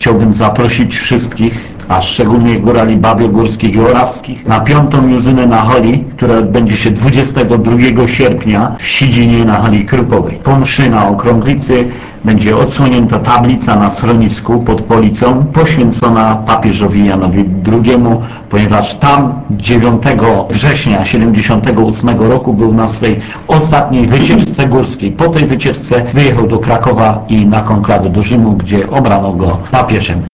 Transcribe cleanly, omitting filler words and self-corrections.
chciałbym zaprosić wszystkich, a szczególnie górali babiogórskich i orawskich, na 5. Juzynę na hali, która odbędzie się 22 sierpnia w Sidzinie na hali Krypowej. Po mszy na Okrąglicy będzie odsłonięta tablica na schronisku pod Policą poświęcona papieżowi Janowi II, ponieważ tam 9 września 1978 roku był na swej ostatniej wycieczce górskiej. Po tej wycieczce wyjechał do Krakowa i na konklawę do Rzymu, gdzie obrano go papieżem.